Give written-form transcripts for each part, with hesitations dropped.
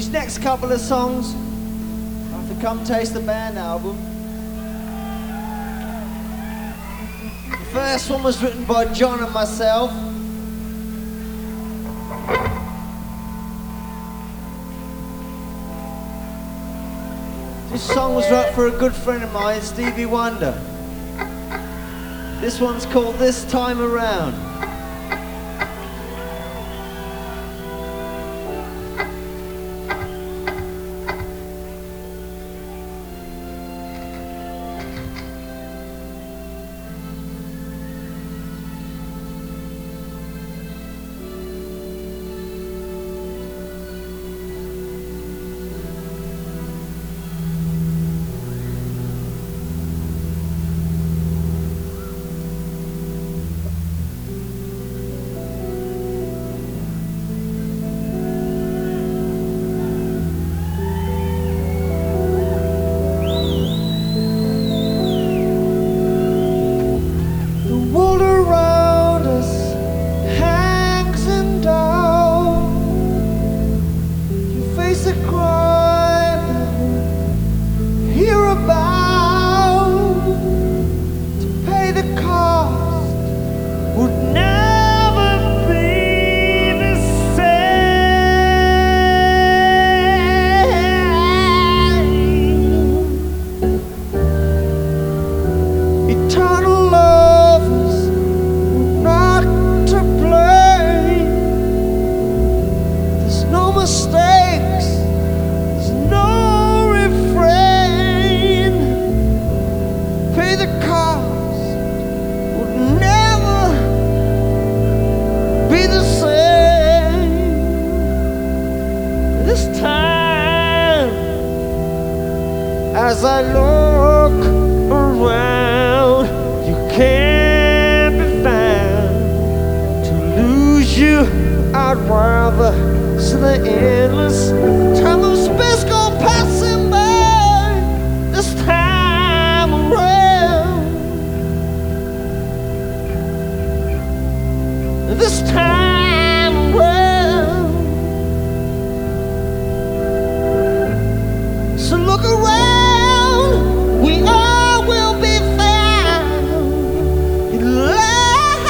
These next couple of songs are the Come Taste the Band album. The first one was written by John and myself. This song was wrote for a good friend of mine, Stevie Wonder. This one's called This Time Around. As I look around, you can't be found. To lose you, I'd rather see the endless time of space go passing by. This time around, this time around. So look around. We all will be found in love.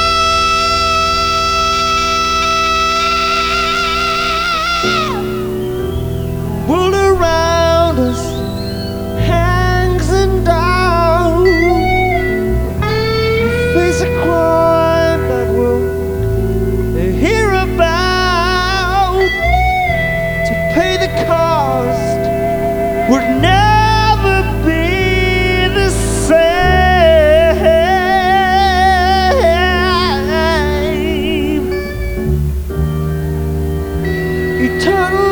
World around us hangs and down. We face a crime that we'll hear about. To pay the cost would never eternal